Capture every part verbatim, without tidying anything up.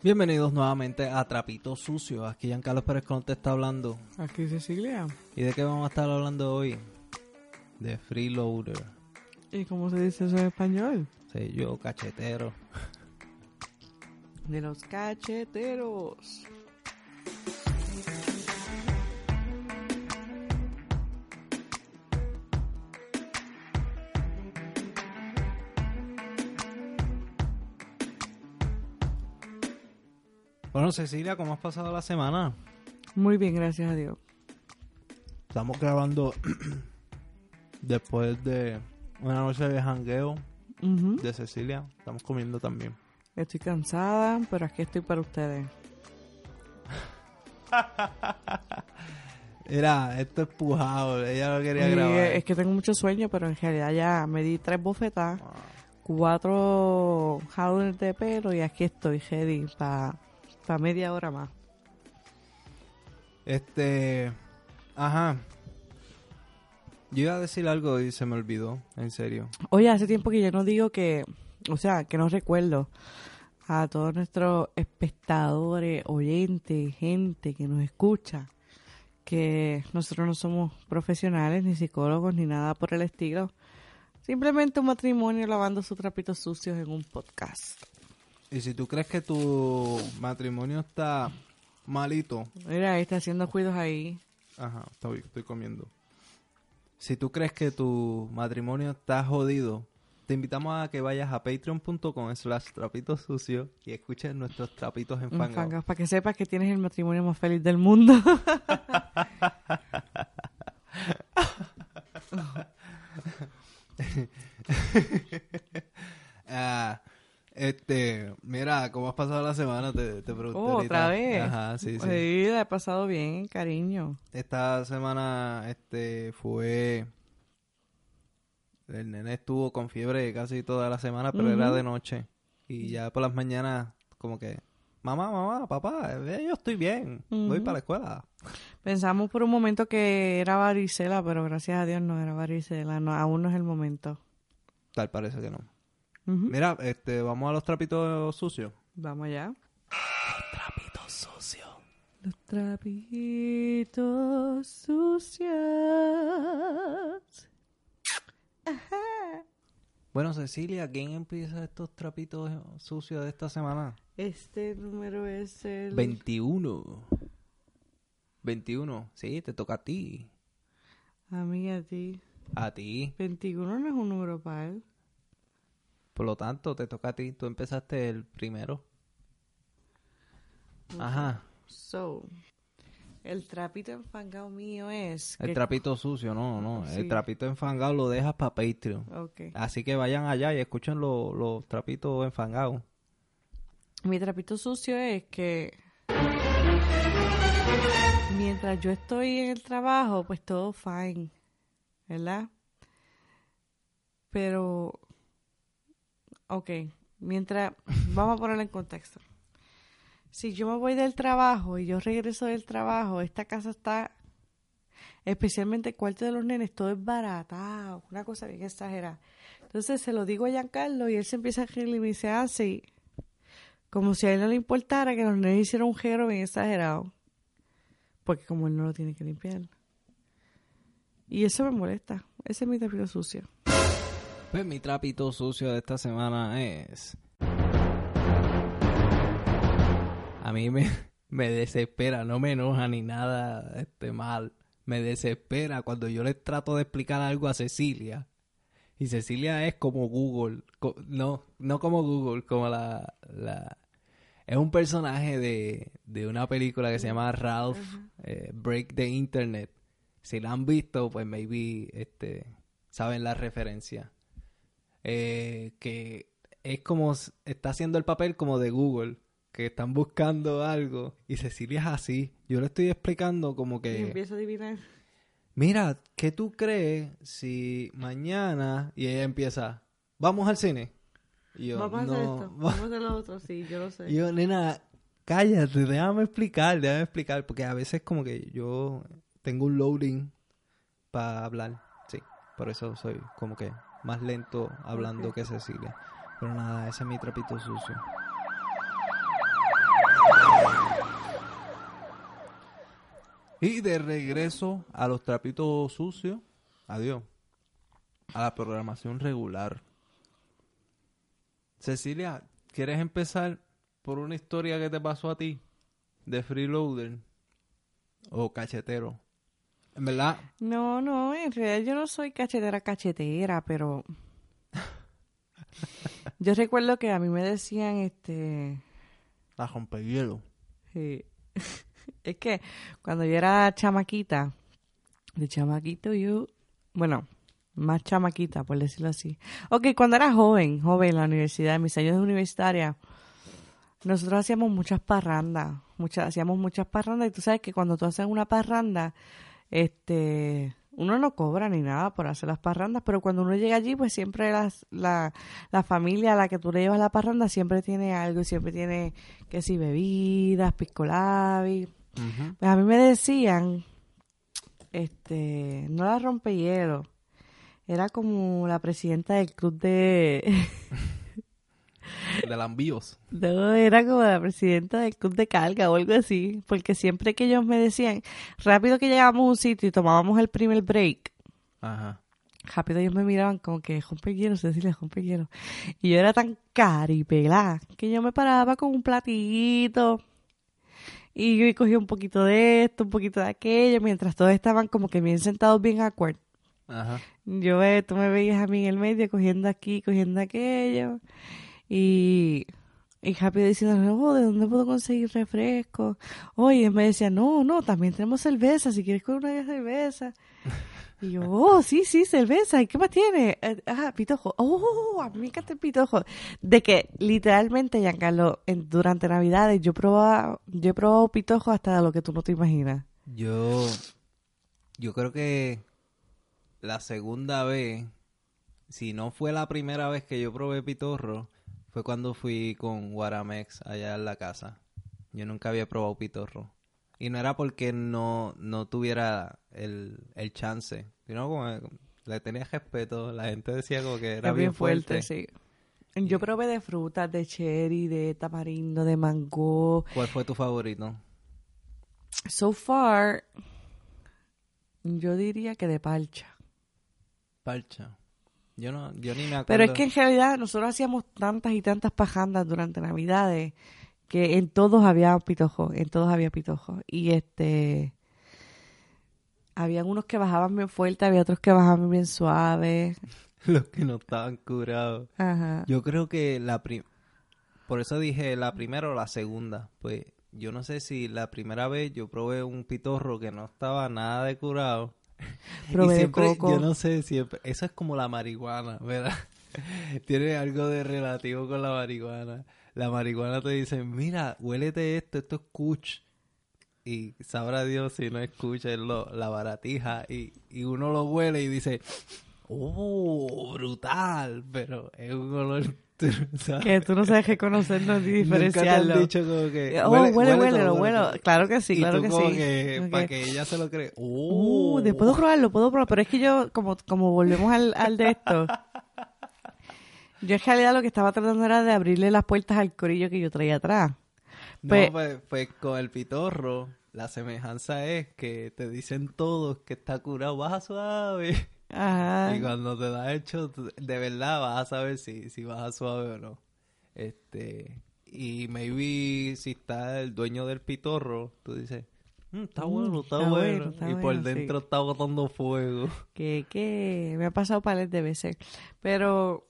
Bienvenidos nuevamente a Trapito Sucio. Aquí Giancarlo Pérez Colón te está hablando. Aquí Cecilia. ¿Y de qué vamos a estar hablando hoy? De freeloader. ¿Y cómo se dice eso en español? Sí, yo, cachetero. De los cacheteros. Bueno, Cecilia, ¿cómo has pasado la semana? Muy bien, gracias a Dios. Estamos grabando después de una noche de jangueo Uh-huh. de Cecilia. Estamos comiendo también. Estoy cansada, pero aquí estoy para ustedes. Mira, esto es pujado. Ella lo quería Y grabar. es que tengo mucho sueño, pero en realidad ya me di tres bofetadas, Wow. cuatro jalones de pelo y aquí estoy ready para pa media hora más. Este... Ajá. Yo iba a decir algo y se me olvidó, en serio. Oye, hace tiempo que yo no digo que, o sea, que no recuerdo a todos nuestros espectadores, oyentes, gente que nos escucha, que nosotros no somos profesionales, ni psicólogos, ni nada por el estilo. Simplemente un matrimonio lavando sus trapitos sucios en un podcast. Y si tú crees que tu matrimonio está malito... Mira, ahí está haciendo cuidos ahí. Ajá, estoy, estoy comiendo. Si tú crees que tu matrimonio está jodido, te invitamos a que vayas a patreon.com slash trapitos sucios y escuches nuestros trapitos enfangados. Enfangados, para que sepas que tienes el matrimonio más feliz del mundo. Ah, este, mira, ¿cómo has pasado la semana? Te, te pregunté Oh, ahorita. ¿otra vez? Ajá, sí, sí. Sí, la he pasado bien, cariño. Esta semana, este, fue... El nene estuvo con fiebre casi toda la semana, pero Ujú. era de noche. Y ya por las mañanas, como que... Mamá, mamá, papá, eh, yo estoy bien. Voy Ujú. para la escuela. Pensamos por un momento que era varicela, pero gracias a Dios no era varicela. No, aún no es el momento. Tal parece que no. Ujú. Mira, este, vamos a los trapitos sucios. Vamos allá. Trapitos sucios. Los trapitos sucios. Ajá. Bueno, Cecilia, ¿quién empieza estos trapitos sucios de esta semana? Este número es el... veintiuno. veintiuno. Sí, te toca a ti. A mí y a ti. A ti. veintiuno no es un número par. Por lo tanto, te toca a ti. Tú empezaste el primero. Ajá. So, el trapito enfangado mío es... El que- trapito sucio, no, no. Sí. El trapito enfangado lo dejas para Patreon. Ok. Así que vayan allá y escuchen lo- los trapitos enfangados. Mi trapito sucio es que mientras yo estoy en el trabajo, pues todo fine, ¿verdad? Pero, ok, mientras, vamos a ponerlo en contexto. Si yo me voy del trabajo y yo regreso del trabajo, esta casa está, especialmente el cuarto de los nenes, todo es baratado, una cosa bien exagerada. Entonces se lo digo a Giancarlo y él se empieza a reír y me dice, ah, sí. Como si a él no le importara que los nenes hicieran un género bien exagerado. Porque como él no lo tiene que limpiar. Y eso me molesta. Ese es mi trapito sucio. Pues mi trapito sucio de esta semana es... A mí me, me desespera, no me enoja ni nada este mal. Me desespera cuando yo le trato de explicar algo a Cecilia. Y Cecilia es como Google. Co- no, no como Google, como la... la es un personaje de, de una película que se llama Ralph eh, Break the Internet. Si la han visto, pues maybe este, saben la referencia. Eh, que es como... s- Está haciendo el papel como de Google. Que están buscando algo. Y Cecilia es así. Yo le estoy explicando como Y que... empiezo a adivinar. Mira, ¿qué tú crees si mañana... Y ella empieza... ¿Vamos al cine? Y yo, Vamos a hacer no. esto. Vamos a hacer lo otro. Sí, yo lo sé. Y yo, nena, cállate, déjame explicar, déjame explicar. Porque a veces como que yo tengo un loading para hablar. Sí, por eso soy como que más lento hablando Ok. que Cecilia. Pero nada, ese es mi trapito sucio. Y de regreso a los trapitos sucios. Adiós. A la programación regular. Cecilia, ¿quieres empezar por una historia que te pasó a ti? De freeloader. O cachetero. En verdad. No, no, en realidad yo no soy cachetera cachetera, pero... Yo recuerdo que a mí me decían, este... La rompehielo. Sí. Es que cuando yo era chamaquita, de chamaquito yo... Bueno, más chamaquita, por decirlo así. Ok, cuando era joven, joven en la universidad, en mis años de universitaria, nosotros hacíamos muchas parrandas, muchas, hacíamos muchas parrandas, y tú sabes que cuando tú haces una parranda, este, uno no cobra ni nada por hacer las parrandas, pero cuando uno llega allí, pues siempre las, la, la familia a la que tú le llevas la parranda siempre tiene algo, y siempre tiene, que si bebidas, pisco labi. Uh-huh. Pues a mí me decían, este, no la rompehielo, era como la presidenta del club de... De Lambíos. No, era como la presidenta del club de carga o algo así, porque siempre que ellos me decían, rápido que llegábamos a un sitio y tomábamos el primer break, Ajá. rápido ellos me miraban como que rompe hielo, Cecilia, rompe hielo. Y yo era tan caripelá que yo me paraba con un platito y yo cogía un poquito de esto, un poquito de aquello, mientras todos estaban como que bien sentados, bien awkward. Ajá. Yo, eh, tú me veías a mí en el medio cogiendo aquí, cogiendo aquello. Y, y rápido diciendo, oh, ¿de dónde puedo conseguir refresco? Oye, me decía, no, no, también tenemos cerveza, si quieres con una cerveza. Y yo, oh, sí, sí, cerveza, ¿y qué más tiene? Eh, ah, pitojo. Oh, a mí me encanta el pitojo. De que, literalmente, Giancarlo, en, durante Navidades, yo probaba, yo he probado pitojo hasta de lo que tú no te imaginas. Yo, yo creo que la segunda vez, si no fue la primera vez que yo probé pitorro, fue cuando fui con Guaramex allá en la casa. Yo nunca había probado pitorro. Y no era porque no, no tuviera el, el chance, sino como le tenía respeto. La gente decía como que era Es bien fuerte. sí. Yo probé de frutas, de cherry, de tamarindo, de mango. ¿Cuál fue tu favorito? So far, yo diría que de parcha. Parcha. Yo no, yo ni me acuerdo. Pero es que en realidad nosotros hacíamos tantas y tantas pajandas durante Navidades que en todos había pitojo, en todos había pitojo. Y este, habían unos que bajaban bien fuerte, había otros que bajaban bien suave. Los que no estaban curados. Ajá. Yo creo que la pri- por eso dije la primera o la segunda. Pues yo no sé si la primera vez yo probé un pitorro que no estaba nada de curado. Probé y de siempre, coco. yo no sé, siempre, eso es como la marihuana, ¿verdad? Tiene algo de relativo con la marihuana. La marihuana te dice, mira, huélete esto, esto es kush. Y sabrá Dios si no es kush, es lo, la baratija. Y, y uno lo huele y dice, oh, brutal, pero es un olor, ¿sabes? Que tú no sabes reconocerlo ni Nunca te diferenciarlo. han dicho como que... Oh, huele, huele, huele, todo, lo huele huelo. todo. Claro que sí, Y claro tú que como sí. que, Okay. para que ella se lo cree. Oh. Uh, después puedo probarlo, puedo probarlo. Pero es que yo, como, como volvemos al, al de esto, yo en realidad lo que estaba tratando era de abrirle las puertas al corillo que yo traía atrás. Pues, No, pues, pues con el pitorro, la semejanza es que te dicen todos que está curado, baja suave. ajá. Y cuando te da hecho, de verdad vas a saber si, si baja suave o no. Este, y maybe si está el dueño del pitorro, tú dices, mm, está Mm, bueno, está, está bueno. bueno, está y por bueno, dentro sí. está botando fuego. Que, que me ha pasado pares de veces. Pero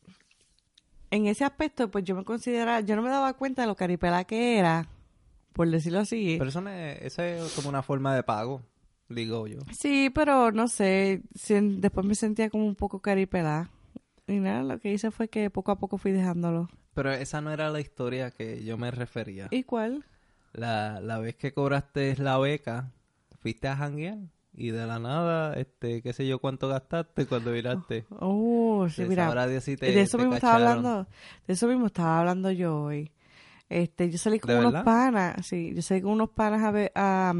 en ese aspecto, pues yo me consideraba, yo no me daba cuenta de lo caripelá que era, por decirlo así. Pero eso, no es, eso es como una forma de pago, digo yo. Sí, pero no sé, si- después me sentía como un poco caripelá. Y nada, lo que hice fue que poco a poco fui dejándolo. Pero esa no era la historia que yo me refería. ¿Y cuál? La, la vez que cobraste la beca, fuiste a janguear y de la nada, este, qué sé yo cuánto gastaste cuando miraste. Oh, sí, Pues mira. sabrá Dios si te, de eso te mismo estaba cacharon. hablando, de eso mismo estaba hablando yo hoy. Este, yo salí con ¿De unos verdad? panas, sí, yo salí con unos panas a ver, a,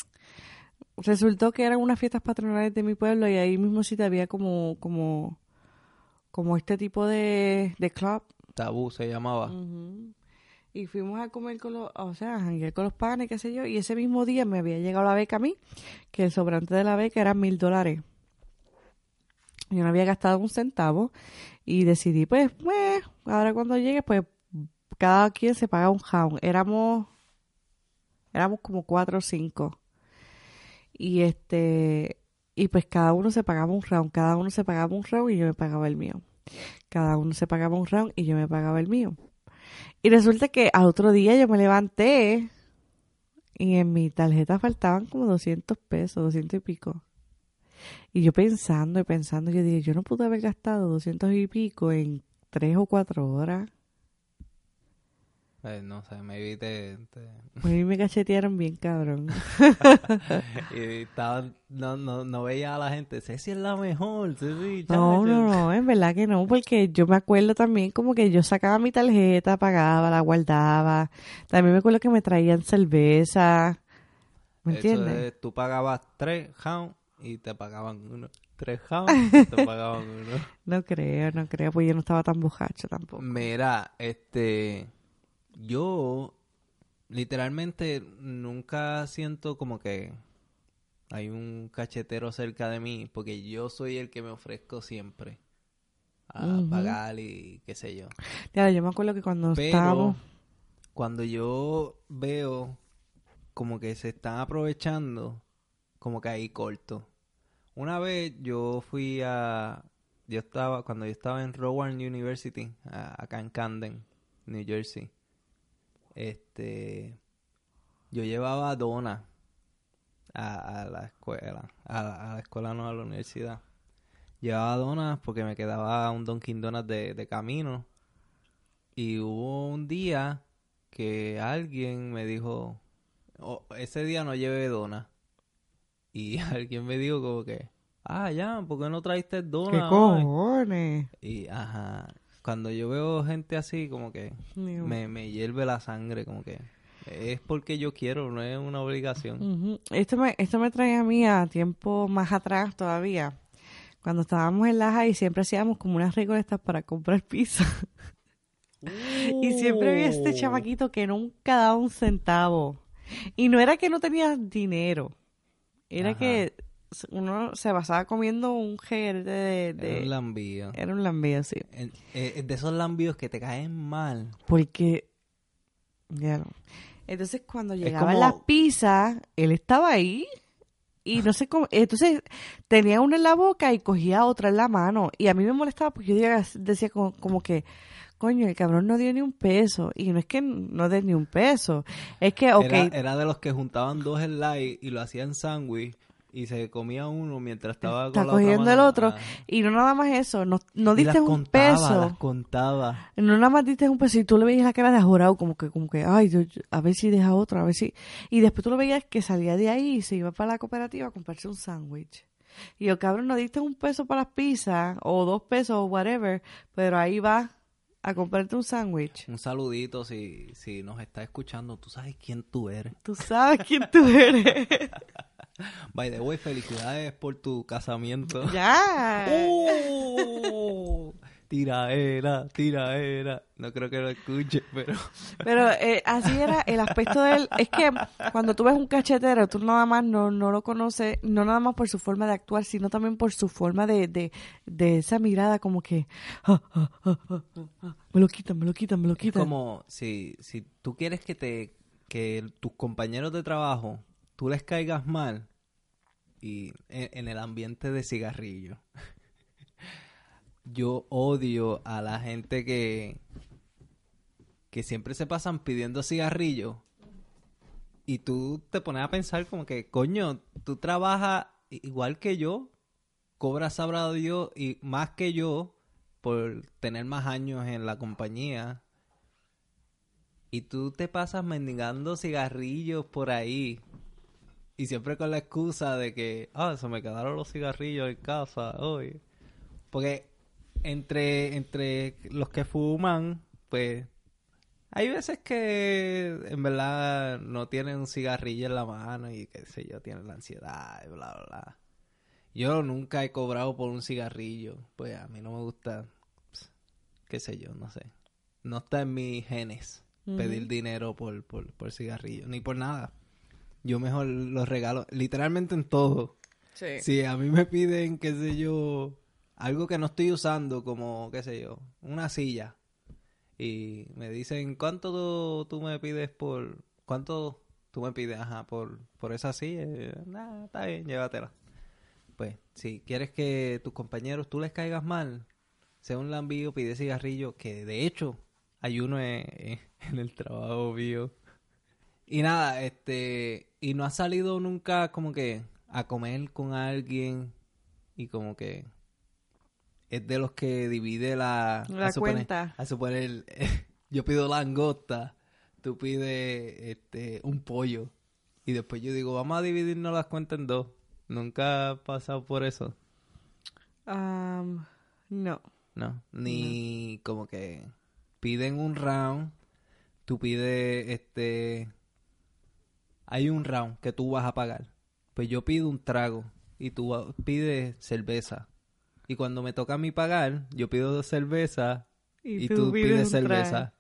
resultó que eran unas fiestas patronales de mi pueblo y ahí mismo sí te había como, como, como este tipo de, de club. Tabú se llamaba. Ujú. Y fuimos a comer con los, o sea, a janguear con los panes, qué sé yo. Y ese mismo día me había llegado la beca a mí, que el sobrante de la beca era mil dólares. Yo no había gastado un centavo. Y decidí, pues, pues, ahora cuando llegue, pues, cada quien se paga un round. Éramos, éramos como cuatro o cinco. Y este, y pues cada uno se pagaba un round. Cada uno se pagaba un round y yo me pagaba el mío. Cada uno se pagaba un round y yo me pagaba el mío. Y resulta que al otro día yo me levanté y en mi tarjeta faltaban como doscientos pesos, doscientos y pico. Y yo pensando y pensando, yo dije, yo no pude haber gastado doscientos y pico en tres o cuatro horas. Pues no sé, maybe te... te... A mí me cachetearon bien, cabrón. y estaba, no, no, no veía a la gente, Ceci es la mejor, Ceci, No, chacho. no, no, en verdad que no, porque yo me acuerdo también como que yo sacaba mi tarjeta, pagaba, la guardaba. También me acuerdo que me traían cerveza. ¿Me Eso entiendes? es, tú pagabas tres pounds y te pagaban uno. Tres pounds y te pagaban uno. No creo, no creo, pues yo no estaba tan bojacho tampoco. Mira, este... Yo, literalmente, nunca siento como que hay un cachetero cerca de mí, porque yo soy el que me ofrezco siempre a Ujú. pagar y qué sé yo. Ya, yo me acuerdo que cuando Pero estábamos... cuando yo veo como que se están aprovechando, como que ahí corto. Una vez yo fui a... Yo estaba, cuando yo estaba en Howard University, a- acá en Camden, New Jersey. Este, yo llevaba donas a, a la escuela, a, la- a la escuela no, a la universidad. Llevaba donas porque me quedaba un Dunkin' Donuts de, de camino. Y hubo un día que alguien me dijo, "Oh, ese día no llevé donas." Y alguien me dijo como que, ah, ya, ¿por qué no trajiste ¿Qué donas hoy? cojones? Y, ajá, cuando yo veo gente así, como que Digo, me, me hierve la sangre, como que es porque yo quiero, no es una obligación. ujú. Esto me, esto me trae a mí a tiempo más atrás todavía. Cuando estábamos en la high siempre hacíamos como unas recolectas para comprar pizza. Y siempre había este Uh. chamaquito que nunca daba un centavo. Y no era que no tenía dinero. Era Ajá. que uno se basaba comiendo un gel de... Era un de lambío. era un lambío, sí. El- eh, de esos lambíos que te caen mal. Porque... Ya no. Entonces cuando Es llegaban como- las pizzas, él estaba ahí y no sé cómo... Entonces tenía una en la boca y cogía otra en la mano. Y a mí me molestaba porque yo decía, decía como, como que... Coño, el cabrón no dio ni un peso. Y no es que no dé ni un peso. Es que, ok, Era, era de los que juntaban dos slides y lo hacían sándwich y se comía uno mientras estaba está con la otra cogiendo el mano. otro. Ah. Y no nada más eso. No, no Y las diste un contaba, peso. las contaba. No nada más diste un peso y tú le veías la cara de ajorado, como que, como que, ay, yo- yo- a ver si deja otro, a ver si... Y después tú lo veías que salía de ahí y se iba para la cooperativa a comprarse un sándwich. Y yo, cabrón, no diste un peso para las pizzas, o dos pesos, o whatever, pero ahí va a comprarte un sándwich. Un saludito si, si nos está escuchando. Tú sabes quién tú eres. Tú sabes quién tú eres. By the way, felicidades por tu casamiento. Ya. ¡Oh! Tiraera, tiraera. No creo que lo escuche, pero... Pero eh, así era el aspecto de él. Es que cuando tú ves un cachetero, tú nada más no, no lo conoces, no nada más por su forma de actuar, sino también por su forma de, de, de esa mirada como que... "Ah, ah, ah, ah, ah, me lo quitan, me lo quitan, me lo Es quitan". como si, si tú quieres que te que el- tus compañeros de trabajo, tú les caigas mal y en, en el ambiente de cigarrillo. Yo odio a la gente que, que siempre se pasan pidiendo cigarrillos y tú te pones a pensar como que, coño, tú trabajas igual que yo, cobras sabrá Dios y más que yo por tener más años en la compañía y tú te pasas mendigando cigarrillos por ahí y siempre con la excusa de que, ah, se me quedaron los cigarrillos en casa hoy. Porque entre, entre los que fuman, pues hay veces que en verdad no tienen un cigarrillo en la mano y qué sé yo, tienen la ansiedad y bla, bla, bla. Yo nunca he cobrado por un cigarrillo, pues a mí no me gusta, pss, qué sé yo, no sé. No está en mis genes. Ujú. pedir dinero por, por, por cigarrillos, ni por nada. Yo mejor los regalo, literalmente en todo. Sí. Si a mí me piden, qué sé yo, algo que no estoy usando, como, qué sé yo, una silla, y me dicen, ¿cuánto tú, tú me pides por, cuánto tú me pides, ajá, por, por esa silla? Y yo, nah, está bien, llévatela. Pues, si quieres que tus compañeros tú les caigas mal, sea un lambío, pide cigarrillo, que de hecho hay uno en, en- en el trabajo mío. Y nada, este, y no has salido nunca como que a comer con alguien y como que es de los que divide la, a La suponer, cuenta. a suponer, yo pido langosta, tú pides este un pollo y después yo digo, vamos a dividirnos las cuentas en dos. Nunca has pasado por eso. Am, no, No, no. ni como que piden un round, tú pides, este, hay un round que tú vas a pagar. Pues yo pido un trago y tú va- pides cerveza. Y cuando me toca a mí pagar, yo pido cerveza Y y tú tú pides pides un trago. cerveza.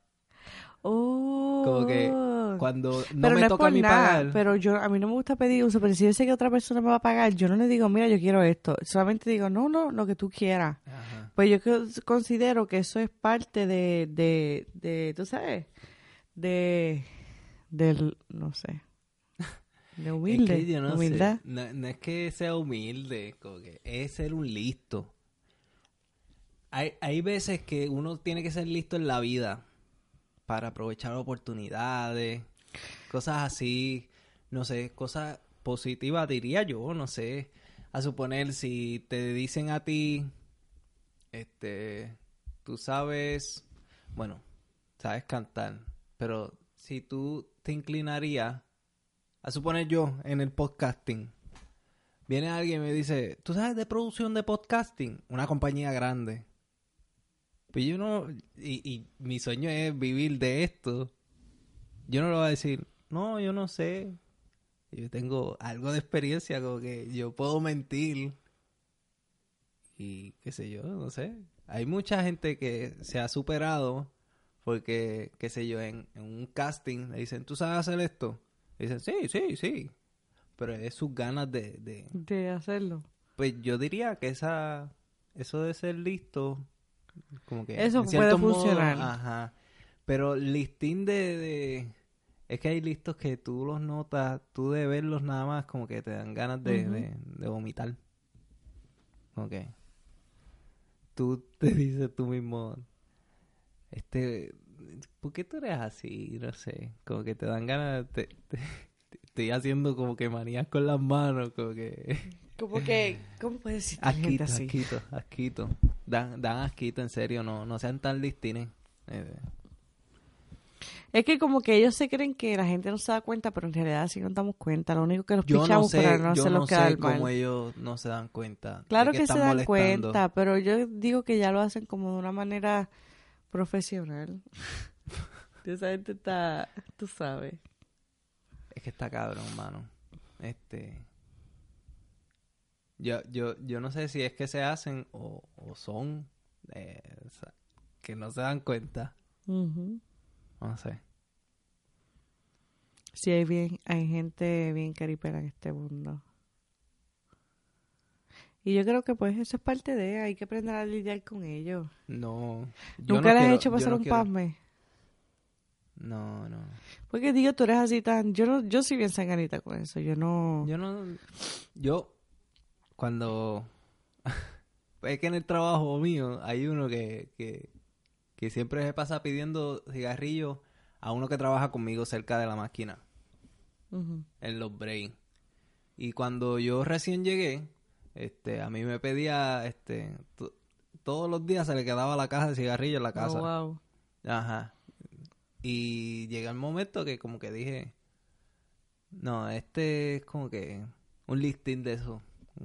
Como que Oh. cuando no Pero me no es toca a por mí nada. pagar, Pero yo, a mí no me gusta pedir uso. Pero si yo sé que otra persona me va a pagar, yo no le digo, mira, yo quiero esto. Solamente digo, no, no, lo que tú quieras. ajá, Pues yo co- considero que eso es parte de, de, de, tú sabes, de, del, no sé, de es que humilde, yo no sé, humildad. no, no es que sea humilde, como que es ser un listo. Hay, hay veces que uno tiene que ser listo en la vida para aprovechar oportunidades, cosas así, no sé, cosas positivas diría yo, no sé. A suponer, si te dicen a ti, este, tú sabes, bueno, sabes cantar, pero si tú te inclinarías, a suponer yo en el podcasting, viene alguien y me dice, ¿tú sabes de producción de podcasting? Una compañía grande. Pues yo no, y, y mi sueño es vivir de esto. Yo no le voy a decir, no, yo no sé. Yo tengo algo de experiencia, como que yo puedo mentir. Y qué sé yo, no sé. Hay mucha gente que se ha superado porque, qué sé yo, en, en un casting le dicen, ¿tú sabes hacer esto? Y dicen, sí, sí, sí. Pero es sus ganas de, de... De hacerlo. Pues yo diría que esa, eso de ser listo, como que Eso en puede ciertos modos, funcionar. ajá. Pero listín de, de... Es que hay listos que tú los notas, tú de verlos nada más, como que te dan ganas de, Ujú. de, de vomitar. Ok. Tú te dices tú mismo, este, ¿por qué tú eres así? No sé, como que te dan ganas, te, te- te- estoy haciendo como que manías con las manos, como que Como que, ¿cómo puede existir gente asquito, así? asquito, asquito. Dan, dan asquito, en serio, no, no sean tan listines. Eh, Es que como que ellos se creen que la gente no se da cuenta, pero en realidad sí nos damos cuenta. Lo único que los yo no pichamos para sé, no yo hacerlos no quedar sé cómo mal. ellos no se dan cuenta de Claro que que se están dan molestando. cuenta, pero yo digo que ya lo hacen como de una manera profesional. Esa gente está, tú sabes. Es que está cabrón, mano. Este, yo, yo, yo no sé si es que se hacen o, o son eh, o sea, que no se dan cuenta. Ujú. No sé. Sí, hay bien, hay gente bien caripera en este mundo. Y yo creo que pues eso es parte de, hay que aprender a lidiar con ellos. No, yo ¿Nunca no les has quiero, hecho yo pasar no un quiero. pasme? No, no. Porque digo, tú eres así tan, yo no, yo soy bien sanganita con eso, yo no. Yo no, yo cuando es que en el trabajo mío hay uno que, que, que siempre se pasa pidiendo cigarrillos a uno que trabaja conmigo cerca de la máquina, Ujú. en los breaks. Y cuando yo recién llegué, este, a mí me pedía, este, to- todos los días se le quedaba la caja de cigarrillos en la Oh, casa. wow. Ajá. Y llega el momento que como que dije, no, este es como que un listín de eso.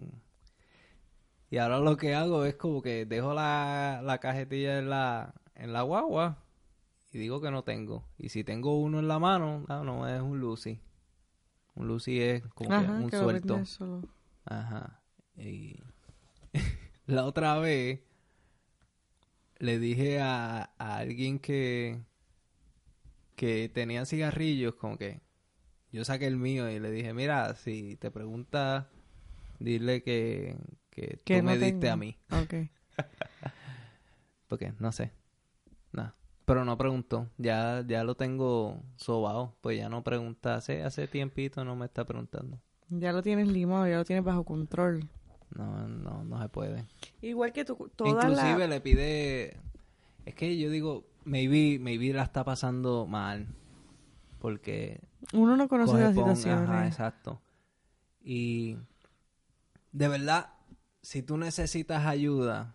Y ahora lo que hago es como que dejo la, la cajetilla en la, en la guagua y digo que no tengo. Y si tengo uno en la mano, no, no, es un Lucy. Un Lucy es como que Ajá, un que lo suelto. vendes solo. Ajá. Y la otra vez le dije a, a alguien que, que tenían cigarrillos, como que yo saqué el mío y le dije, mira, si te pregunta, dile que, que Que tú no me diste tengo. a mí. Ok. Porque, no sé, nada. Pero no preguntó, ya ya lo tengo sobado, pues ya no pregunta, hace, hace tiempito no me está preguntando. Ya lo tienes limado, ya lo tienes bajo control. No, no, no se puede. Igual que tú, toda Inclusive la... le pide, es que yo digo, maybe, maybe la está pasando mal, porque Uno no conoce coge las pon, ajá, situaciones. exacto. Y de verdad, si tú necesitas ayuda,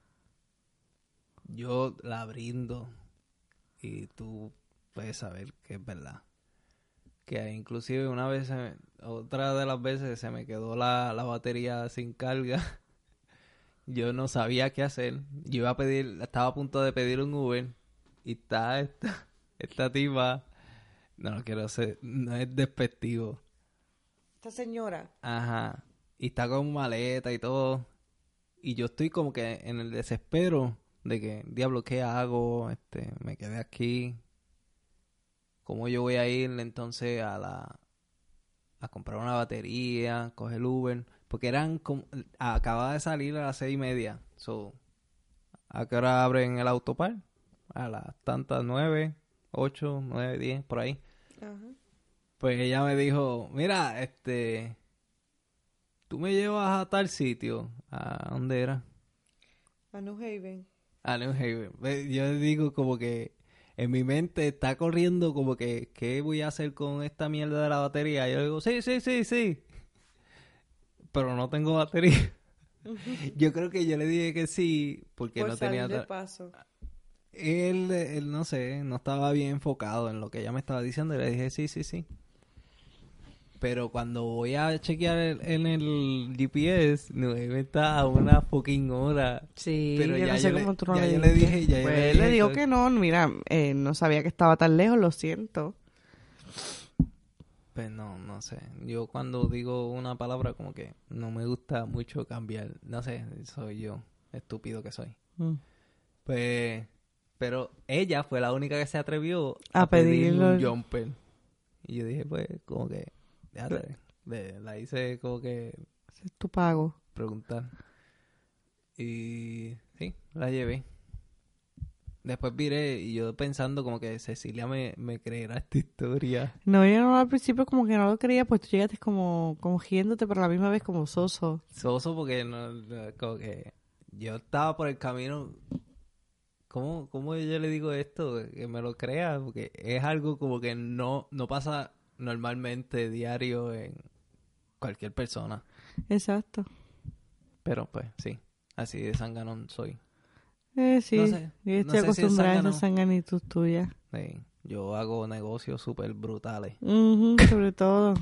yo la brindo y tú puedes saber que es verdad. Que inclusive una vez, se me- otra de las veces se me quedó la, la batería sin carga. Yo no sabía qué hacer. Yo iba a pedir, estaba a punto de pedir un Uber y está esta, esta tipa, no lo quiero hacer, no es despectivo. Esta señora. Ajá. Y está con maleta y todo. Y yo estoy como que en el desespero de que, diablo, ¿qué hago? Este, me quedé aquí. ¿Cómo yo voy a ir entonces a la a comprar una batería, coger el Uber? Porque eran como, acababa de salir a las seis y media. So, ¿a qué hora abren el autopar? A las tantas nueve, ocho, nueve, diez, por ahí. Ajá. Pues ella me dijo, mira, este, tú me llevas a tal sitio. ¿A dónde era? A New Haven. A New Haven. Ve, yo digo como que en mi mente está corriendo como que, ¿qué voy a hacer con esta mierda de la batería? Yo digo, sí, sí, sí, sí. Pero no tengo batería. Yo creo que yo le dije que sí porque Por no salir tenía... de ta- paso. Él, él, no sé, no estaba bien enfocado en lo que ella me estaba diciendo y le dije sí, sí, sí. Pero cuando voy a chequear el- en el G P S, no está a una fucking hora. Sí, Pero yo ya no sé yo cómo le, tú no ya le yo le dijiste. dije, ya yo Pues le él le dije dijo eso. que no, mira, eh, no sabía que estaba tan lejos, lo siento. Pues no, no sé. Yo cuando digo una palabra como que no me gusta mucho cambiar. No sé, soy yo, estúpido que soy. Mm. Pues, pero ella fue la única que se atrevió A a, pedirme pedirlo. un jumper. Y yo dije, pues, como que, déjate, le- la hice como que Ese es tu pago. preguntar. Y sí, la llevé. Después viré y yo pensando como que Cecilia me, me creerá esta historia. No, yo no, al principio como que no lo creía, pues tú llegaste como, como giéndote, pero a la misma vez como soso. Soso porque no, no, como que yo estaba por el camino. ¿Cómo, cómo yo le digo esto? Que me lo crea, porque es algo como que no, no pasa normalmente diario en cualquier persona. Exacto. Pero pues sí, así de sanganón soy. Eh, sí, No sé, yo no estoy sé si es acostumbrada a esas zángano. sanganitos tuyas. Sí, yo hago negocios súper brutales. Ujú, sobre todo.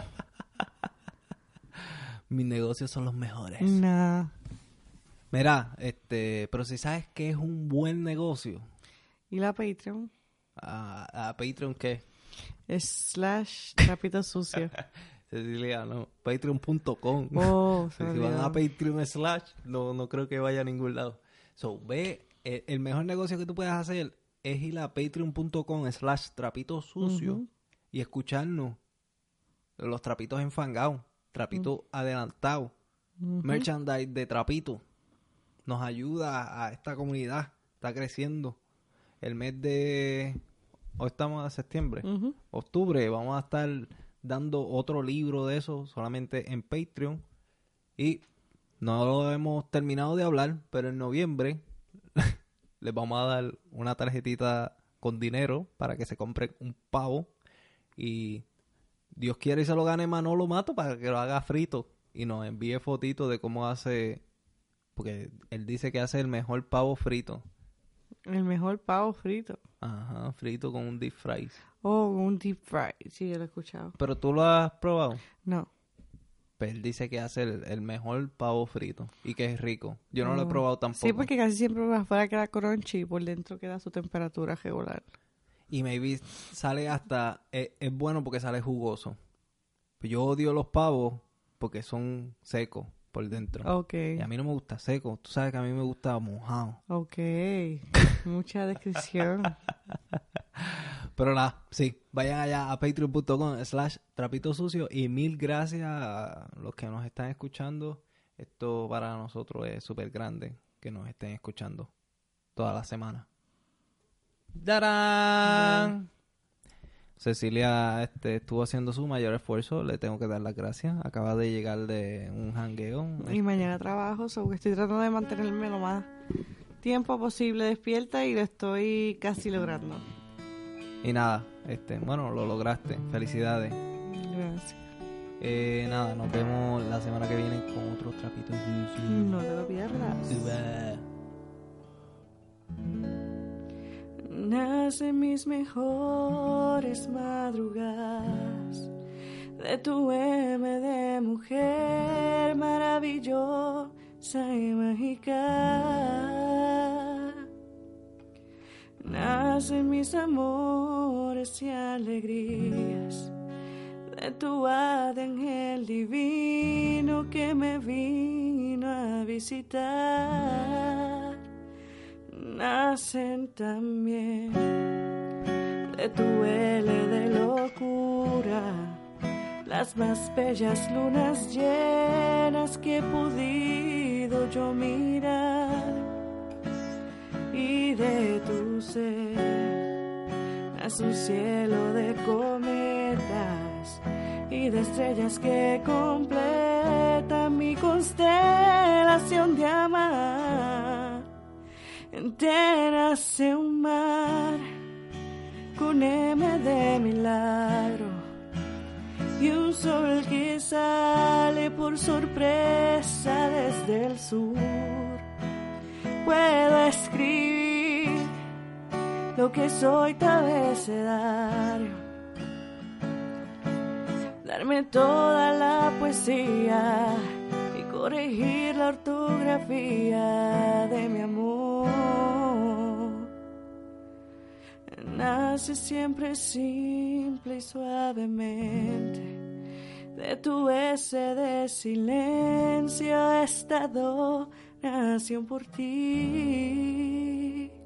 Mis negocios son los mejores. Nada. Mira, este, pero si sabes que es un buen negocio, ¿Y la Patreon? a, a Patreon, ¿qué? Slash trapito sucio. Cecilia, no, patreon punto com. Oh, se me Si van a olvidó. Patreon slash, no, no creo que vaya a ningún lado. So, ve, el, el mejor negocio que tú puedes hacer es ir a patreon punto com slash trapito sucio Ujú. y escucharnos los trapitos enfangados, trapitos adelantados, Ujú. merchandise de trapito. Nos ayuda a esta comunidad, está creciendo. El mes de... Hoy estamos en septiembre. Ujú. Octubre vamos a estar dando otro libro de eso solamente en Patreon. Y no lo hemos terminado de hablar, pero en noviembre les vamos a dar una tarjetita con dinero para que se compren un pavo. Y Dios quiere y se lo gane Manolo Mato para que lo haga frito y nos envíe fotitos de cómo hace, porque él dice que hace el mejor pavo frito. El mejor pavo frito. Ajá, frito con un deep fry. Oh, un deep fry. Sí, yo lo he escuchado. Pero tú lo has probado. No. Pues él dice que hace el, el mejor pavo frito y que es rico. Yo no lo he Oh. probado tampoco. Sí, porque casi siempre por afuera queda crunchy y por dentro queda su temperatura regular. Y maybe sale hasta... Es, es bueno porque sale jugoso. Pues yo odio los pavos porque son secos por dentro. Ok. Y a mí no me gusta seco. Tú sabes que a mí me gusta mojado. Ok. Mucha descripción. Pero nada, sí, vayan allá a patreon.com slash trapito sucio y mil gracias a los que nos están escuchando. Esto para nosotros es súper grande que nos estén escuchando toda la semana. ¡Darán! Cecilia este, estuvo haciendo su mayor esfuerzo, le tengo que dar las gracias. Acaba de llegar de un jangueo. Y mañana trabajo, so estoy tratando de mantenerme lo más tiempo posible despierta y lo estoy casi logrando. Y nada, este, bueno, lo lograste. Felicidades. Gracias. Eh, nada, nos vemos la semana que viene con otros trapitos sucios. No te lo pierdas. Nacen mis mejores madrugadas de tu M de mujer maravillosa y mágica. Nacen mis amores y alegrías de tu hada de ángel divino que me vino a visitar. Nacen también de tu L de locura las más bellas lunas llenas que he podido yo mirar, y de tu ser nace un cielo de cometas y de estrellas que completan mi constelación de amar. Te nace un mar con M de milagro y un sol que sale por sorpresa desde el sur. Puedo escribir lo que soy tu abecedario, darme toda la poesía y corregir la ortografía de mi amor. Nace siempre simple y suavemente de tu S de silencio esta adoración por ti.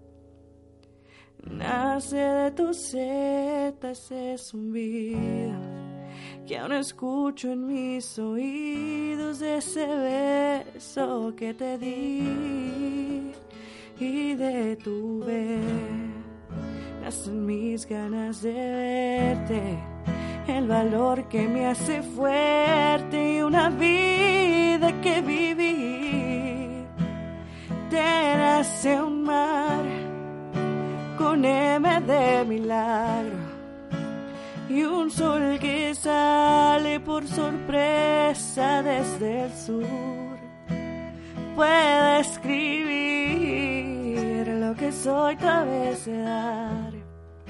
Nace de tus Z ese zumbido que aún escucho en mis oídos, de ese beso que te di, y de tu ver nacen mis ganas de verte, el valor que me hace fuerte y una vida que vivir. Te nace un mar con M de milagro y un sol que sale por sorpresa desde el sur. Puedo escribir lo que soy tu abecedario,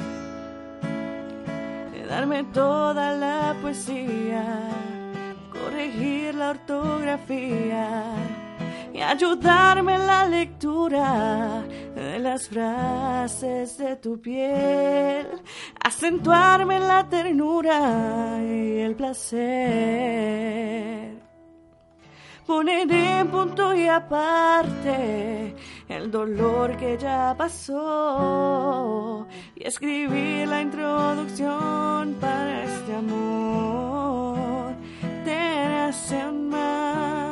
darme toda la poesía, corregir la ortografía y ayudarme en la lectura de las frases de tu piel, acentuarme en la ternura y el placer, poner en punto y aparte el dolor que ya pasó y escribir la introducción para este amor. Te nace un mar